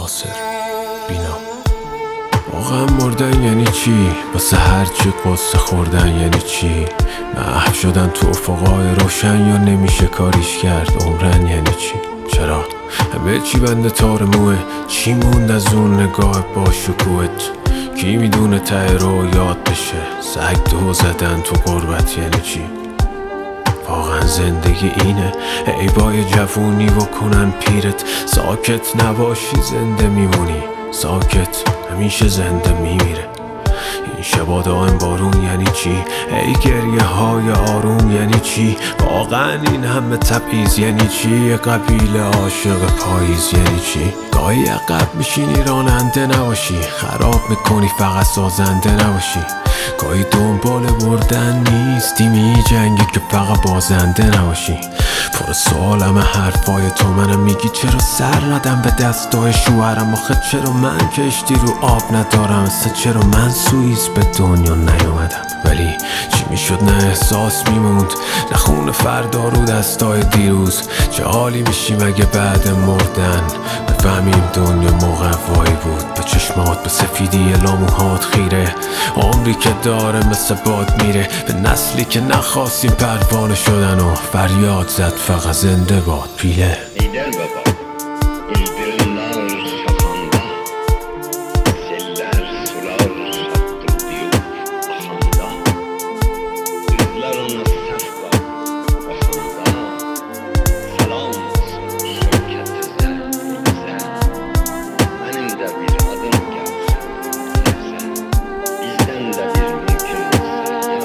یاسر بینا. واقعا مردن یعنی چی؟ واسه هرچی قصه خوردن یعنی چی؟ محو شدن تو افقای روشن یا نمیشه کاریش کرد؟ عمرن یعنی چی؟ چرا؟ همه چی بنده تار موه؟ چی موند از اون نگاه با شکوهت؟ کی میدونه ته رو یاد بشه؟ سگ دو زدن تو غربت یعنی چی؟ واقعا زندگی اینه؟ عیبای جوونی بکنن پیرت، ساکت نباشی زنده میمونی، ساکت همیشه زنده میمیره. این شبا دائم بارون یعنی چی؟ ای گریه های آروم یعنی چی؟ واقعا این همه تبعیض یعنی چی؟ قبیله عاشق پاییز یعنی چی؟ گاهی عقب میشینی راننده نباشی، خراب میکنی فقط سازنده نباشی. گاهی دنبال بردن نیستی، میجنگی که فقط بازنده نباشی. پر سوالم حرفای تو، منم میگی چرا سر ندم به دستای شوهرم؟ آخه چرا من کشتی رو آب ندارم؟ اصلا چرا من سوئیس به دنیا نیومدم؟ ولی چی میشد نه احساس میموند، نه خون فردا رو دستای دیروز. چه حالی میشیم اگه بعد مردن بفهمیم دنیا مقوایی بود؟ به چشمات به سفیدی لاموهات خیره، عمری که داره مثل باد میره. به نسلی که نخواستیم پروانه شدن و فریاد زد فقط زنده باد پیله. Lider baba, bildirimler şafanda, seller sular sattı diyor ahanda. Yüzler ona sefka vafanda, selam olsun şevketize bize. Benim de bir adım gelse bize, bizden de bir mümkün olsa ya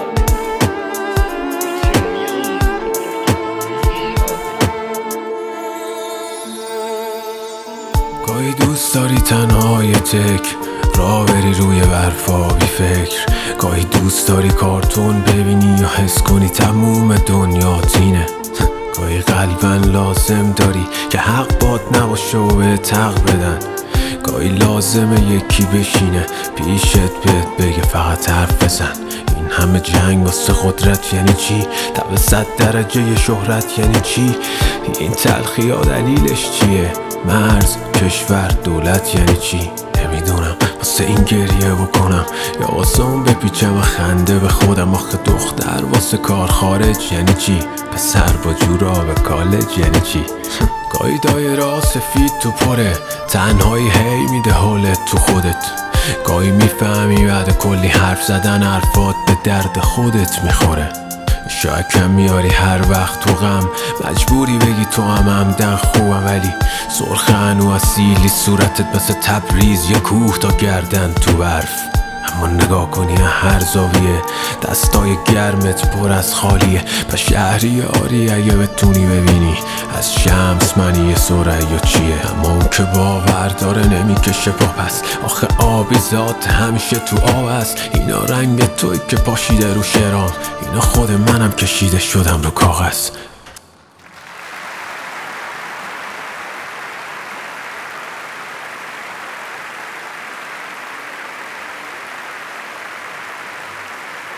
گاهی دوست داری تنهای تک راه بری روی برفا بی فکر، گاهی دوست داری کارتون ببینی یا حس کنی تموم دنیا تینه. گاهی قلبن لازم داری که حق باد نباشه و به حق بدن، گاهی لازمه یکی بشینه پیشت بهت بگه فقط حرف بزن. این همه جنگ واسه قدرت یعنی چی؟ تا به 100 درجه شهرت یعنی چی؟ این تلخی ها دلیلش چیه؟ مرز، کشور، دولت یعنی چی؟ نمیدونم واسه این گریه بکنم یا واسه اون بپیچم و خنده به خودم. آخه دختر واسه کار خارج یعنی چی؟ پسر با جورا به کالج یعنی چی؟ گاهی دایره سفید تو پره، تنهایی هی میده حالت تو خودت. گاهی میفهمی بعد کلی حرف زدن حرفات به درد خودت میخوره. شاید کم میاری هر وقت تو غم، مجبوری بگی تو همدن خوبم، ولی سرخ هنو اصیلی صورتت مثل تبریز یا کوه تا گردن تو برف. اما نگاه کنی هر زاویه دستای گرمت پر از خالیه. پس شهری آری اگه بتونی ببینی از شمس منی ثریا چیه؟ اما اون که باور داره نمیکشه پا پس، آخه آبی ذات همیشه تو آب است. اینا رنگ توی که پاشیده رو شرام، اینا خود منم کشیده شدم رو کاغذ.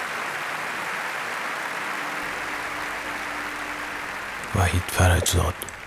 وحید فرجزاد.